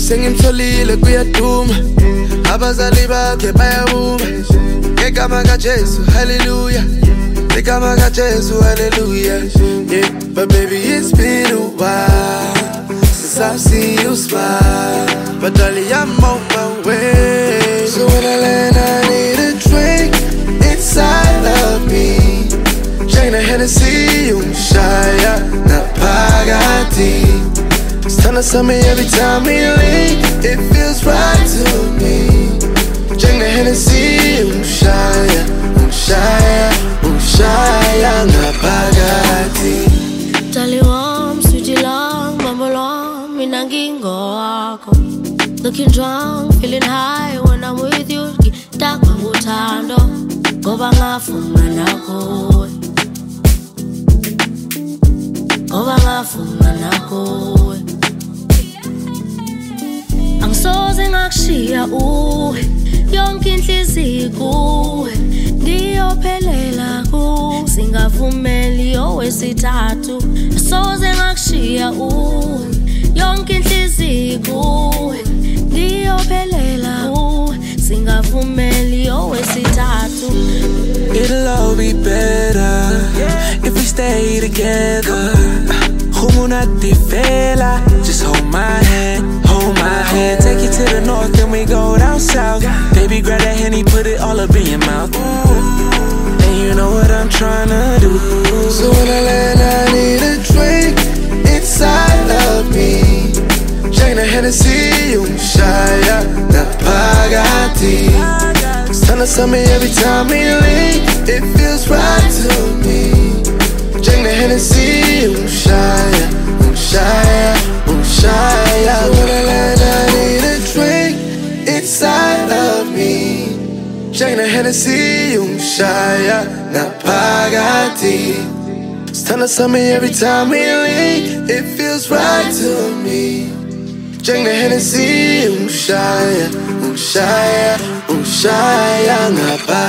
sengimtholile kuyaduma abazali bakhe bayavuma ngegama kaJesu hallelujah ngegama kaJesu hallelujah yeah but baby it's been a while since I've seen you smile but darling I'm on my way so when I land I need a drink inside of me Jane the Hennessy Shaya na Pagati Stunna summer every time we link it feels right to me Jane the Hennessy Shaya Shaya na Pagati Tali warm, sweetie long, mama long Mina ngingo wako Looking drunk, feeling high when I'm with you Takwa utando Goba ngafumana kowe Goba ngafumana kowe Angisoze ngakushiya uwe Yonke inhliziyo kuwe Ngiyophelela kuwe Singavumeli owesithathu Angisoze ngakushiya uwe Yonke inhliziyo kuwe Ngiyophelela kuwe Singavumeli owesithathu It'll all be better if we stay together. Just hold my hand. Take you to the north, then we go down south. Baby, grab that Henny, put it all up in your mouth. And you know what I'm tryna do. So when I land, I need a drink inside of me. Jane the Hennessy, Shaya, na Pagati. Stunna summer every time we link, it feels right to me. Drink the Hennessy, Shaya. When I land, I need a drink inside of me. Drink the Hennessy, Shaya, na Pagati. Stunna summer every time we link, it feels right to me. Drink the Hennessy, Shaya, na Pagati.